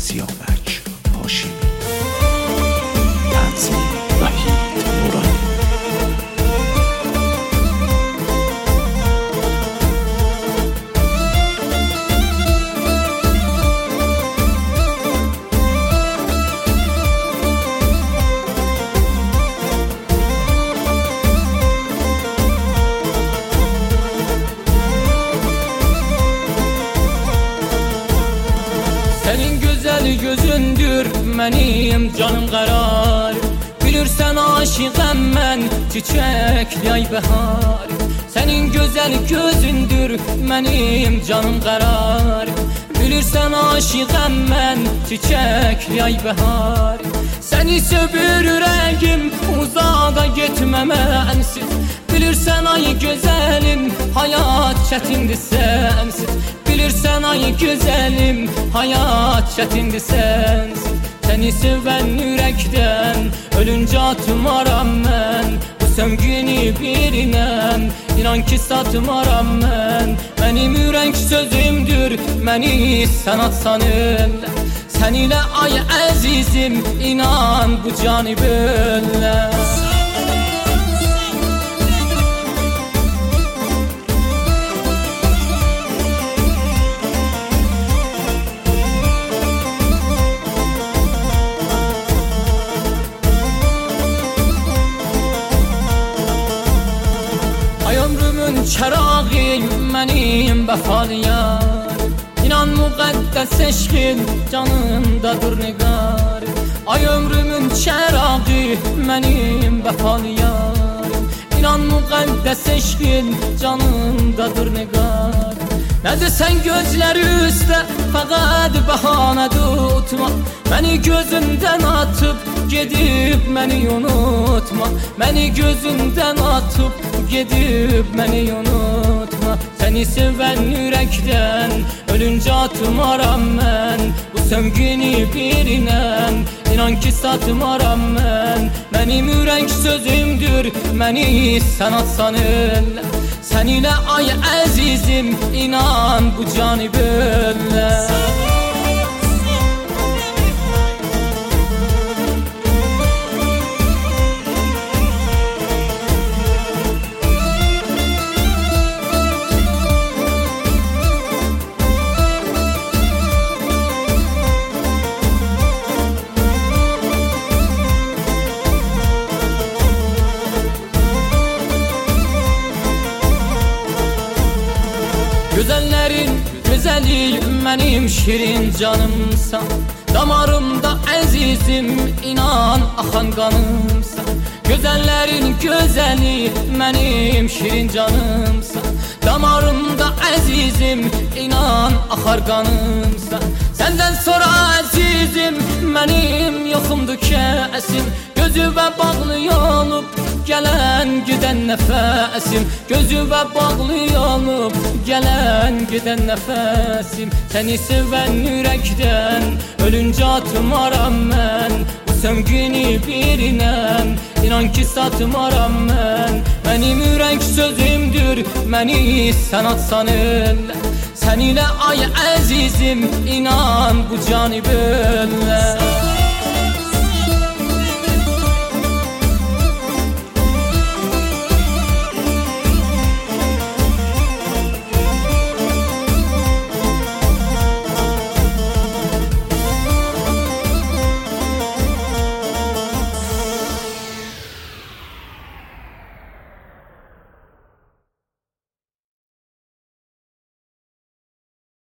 سیامک هاشمی. تنظیم وحید نورانی. Senin güzel gözündür benim canım karar. Bilirsen aşıkım ben çiçek yay behar. Senin güzel gözündür benim canım karar. Bilirsen aşıkım ben çiçek yay behar. Seni sevir yüreğim uzağa gitmemensiz. Bilirsen ay güzelim hayat çetindir sensiz. Bilirsen ay güzelim hayat çetindir sensiz. Seni seven yürekten ölünce atmaram ben. Bu sevgini birinem inan ki satmaram ben. Benim yürek sözümdür beni sen atsan eller. Sen ile ay azizim inan bu canı böyle. Ay ömrümün çırağı benim vefalı yar. İnan mukaddes eşkin canımdadır nigar. Ay ömrümün çırağı benim vefalı yar. İnan mukaddes eşkin canımdadır nigar. Ne desen gözleri üstte fakat bahane tutma. Beni gözünden atıp gidip beni unutma. Beni gözünden atıp gidip beni unutma. Seni seven yürekten ölünce atmaram ben. Bu sevgini birinem inan ki satmaram ben. Benim yürek sözümdür beni sen atsan eller. Sen ile ay azizim inan bu canı böyle. Güzellerin güzeli benim şirin canımsan. Damarımda azizim inan akan kanımsan. Güzellerin güzeli benim şirin canımsan. Damarımda azizim inan akar kanımsan. Senden sonra azizim benim yokumdu kesim. Gözüme bağlı olup gelen giden nefesim. Gözüme bağlı olup gelen giden nefesim. Seni seven yürekten ölünce atmaram ben. Bu sevgini birinem inan ki satmaram ben. Benim yürek sözümdür beni sen atsan eller. Sen ile ay azizim inan bu canı böyle.